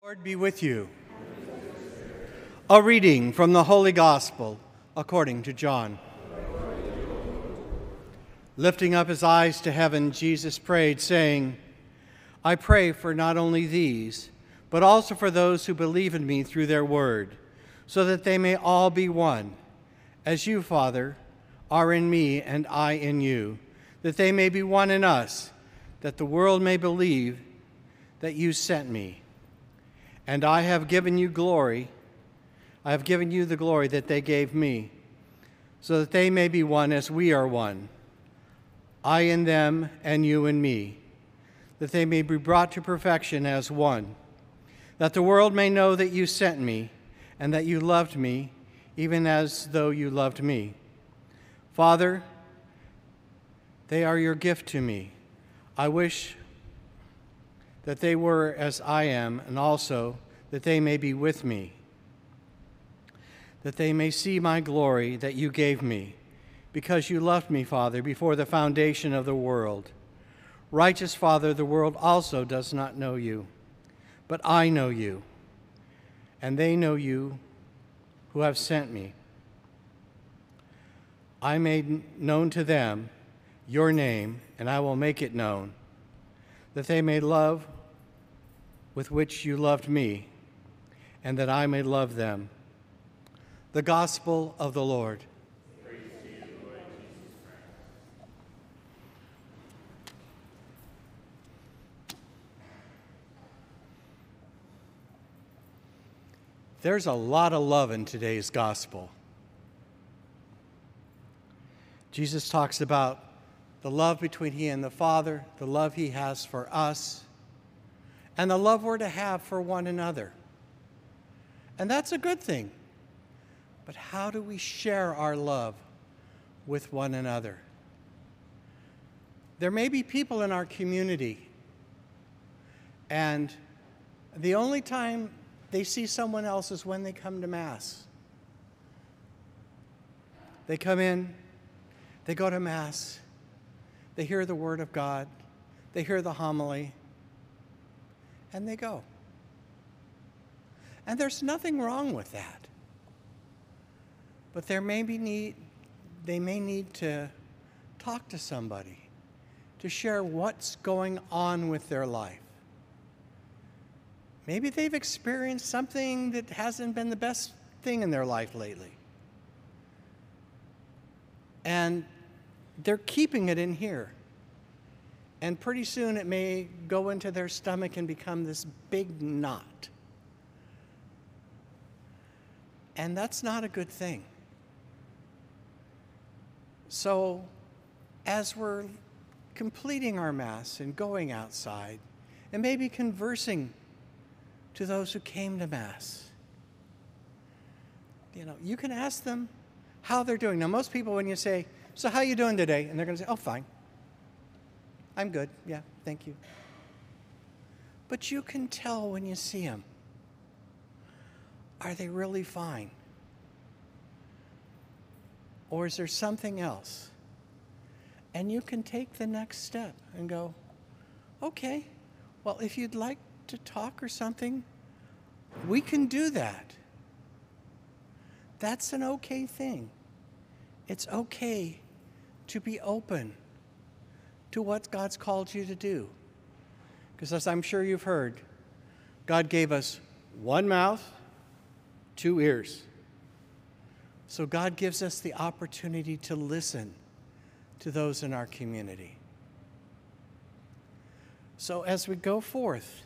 Lord be with you. A reading from the Holy Gospel according to John. Lifting up his eyes to heaven, Jesus prayed, saying, I pray for not only these, but also for those who believe in me through their word, so that they may all be one, as you, Father, are in me and I in you, that they may be one in us, that the world may believe that you sent me. And I have given you glory. I have given you the glory that they gave me, so that they may be one as we are one, I in them and you in me, that they may be brought to perfection as one, that the world may know that you sent me and that you loved me, even as though you loved me. Father, they are your gift to me. I wish that they were as I am, and also that they may be with me, that they may see my glory that you gave me, because you loved me, Father, before the foundation of the world. Righteous Father, the world also does not know you, but I know you, and they know you who have sent me. I made known to them your name, and I will make it known, that they may love with which you loved me, and that I may love them. The Gospel of the Lord. Praise to you, Lord Jesus Christ. There's a lot of love in today's gospel. Jesus talks about the love between he and the Father, the love he has for us, and the love we're to have for one another. And that's a good thing. But how do we share our love with one another? There may be people in our community, and the only time they see someone else is when they come to Mass. They come in, they go to Mass, they hear the Word of God, they hear the homily, and they go. And there's nothing wrong with that. But they may need to talk to somebody to share what's going on with their life. Maybe they've experienced something that hasn't been the best thing in their life lately. And they're keeping it in here. And pretty soon it may go into their stomach and become this big knot. And that's not a good thing. So, as we're completing our Mass and going outside, and maybe conversing to those who came to Mass, you can ask them how they're doing. Now, most people, when you say, so how are you doing today? And they're going to say, oh, fine. I'm good. Yeah, thank you. But you can tell when you see them. Are they really fine? Or is there something else? And you can take the next step and go, okay, well, if you'd like to talk or something, we can do that. That's an okay thing. It's okay to be open to what God's called you to do. Because as I'm sure you've heard, God gave us one mouth, two ears. So God gives us the opportunity to listen to those in our community. So as we go forth,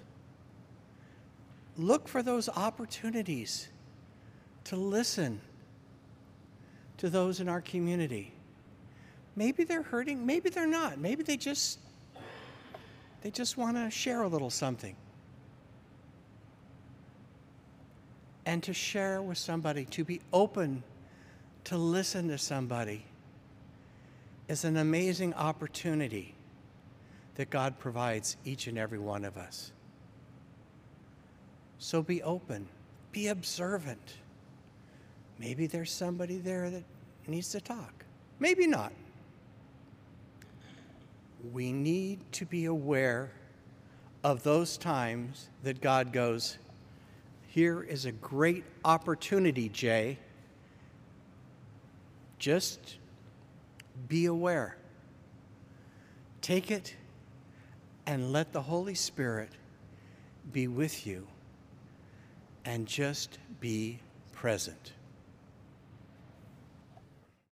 look for those opportunities to listen to those in our community. Maybe they're hurting, maybe they're not. Maybe they just want to share a little something. And to share with somebody, to be open to listen to somebody, is an amazing opportunity that God provides each and every one of us. So be open, be observant. Maybe there's somebody there that needs to talk. Maybe not. We need to be aware of those times that God goes, Here is a great opportunity, Jay. Just be aware. Take it and let the Holy Spirit be with you, and just be present.